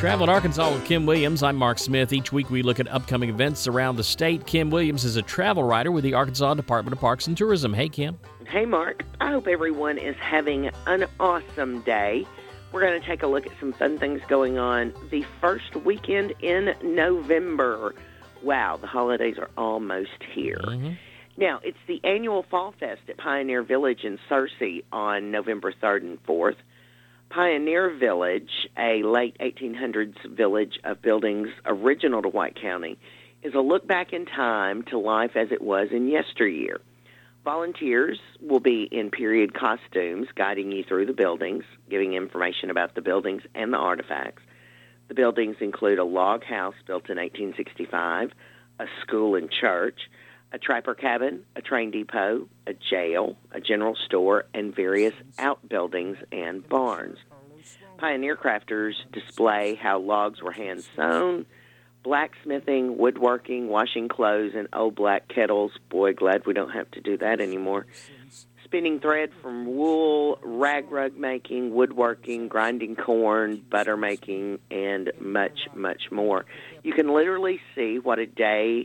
Travel to Arkansas with Kim Williams. I'm Mark Smith. Each week we look at upcoming events around the state. Kim Williams is a travel writer with the Arkansas Department of Parks and Tourism. Hey, Kim. Hey, Mark. I hope everyone is having an awesome day. We're going to take a look at some fun things going on the first weekend in November. Wow, the holidays are almost here. Mm-hmm. Now, it's the annual Fall Fest at Pioneer Village in Searcy on November 3rd and 4th. Pioneer Village, a late 1800s village of buildings original to White County, is a look back in time to life as it was in yesteryear. Volunteers will be in period costumes, guiding you through the buildings, giving information about the buildings and the artifacts. The buildings include a log house built in 1865, a school and church, a trapper cabin, a train depot, a jail, a general store, and various outbuildings and barns. Pioneer crafters display how logs were hand-sewn, blacksmithing, woodworking, washing clothes in old black kettles. Boy, glad we don't have to do that anymore. Spinning thread from wool, rag rug making, woodworking, grinding corn, butter making, and much, much more. You can literally see what a day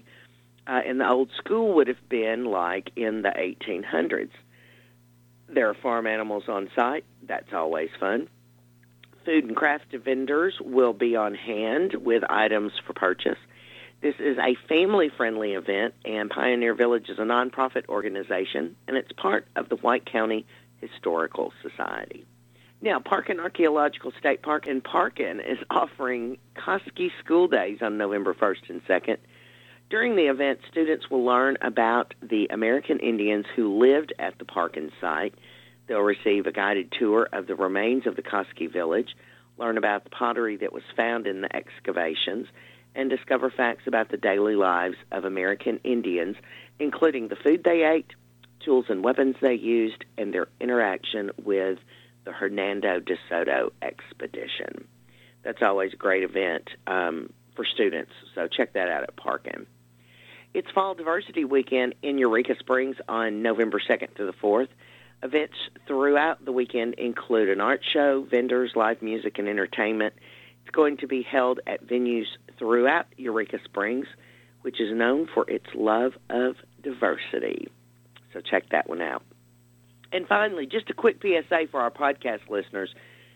in the old school would have been like in the 1800s. There are farm animals on site. That's always fun. Food and craft vendors will be on hand with items for purchase. This is a family-friendly event, and Pioneer Village is a nonprofit organization, and it's part of the White County Historical Society. Now, Parkin Archaeological State Park in Parkin is offering Koski School Days on November 1st and 2nd. During the event, students will learn about the American Indians who lived at the Parkin site. They'll receive a guided tour of the remains of the Koski village, learn about the pottery that was found in the excavations, and discover facts about the daily lives of American Indians, including the food they ate, tools and weapons they used, and their interaction with the Hernando de Soto expedition. That's always a great event for students, so check that out at Parkin. It's Fall Diversity Weekend in Eureka Springs on November 2nd through the 4th. Events throughout the weekend include an art show, vendors, live music, and entertainment. It's going to be held at venues throughout Eureka Springs, which is known for its love of diversity. So check that one out. And finally, just a quick PSA for our podcast listeners.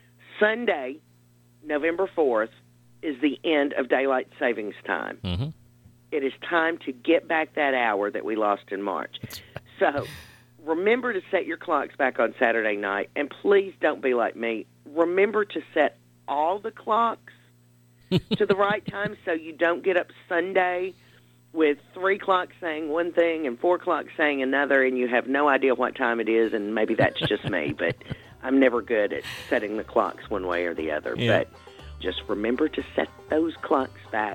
Sunday, November 4th, is the end of daylight savings time. Mm-hmm. It is time to get back that hour that we lost in March. So remember to set your clocks back on Saturday night, and please don't be like me. Remember to set all the clocks to the right time so you don't get up Sunday with 3 clocks saying one thing and 4 clocks saying another, and you have no idea what time it is, and maybe that's just me, but I'm never good at setting the clocks one way or the other. Yeah. But just remember to set those clocks back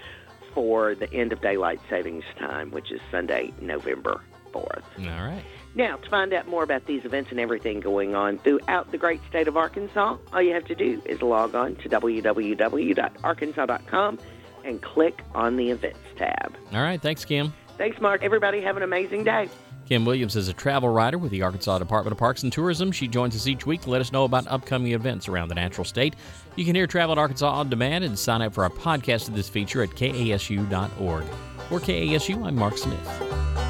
for the end of daylight savings time, which is Sunday, November 4th. All right. Now, to find out more about these events and everything going on throughout the great state of Arkansas, all you have to do is log on to www.arkansas.com and click on the Events tab. All right. Thanks, Kim. Thanks, Mark. Everybody have an amazing day. Kim Williams is a travel writer with the Arkansas Department of Parks and Tourism. She joins us each week to let us know about upcoming events around the natural state. You can hear Travel to Arkansas on demand and sign up for our podcast of this feature at kasu.org. For KASU, I'm Mark Smith.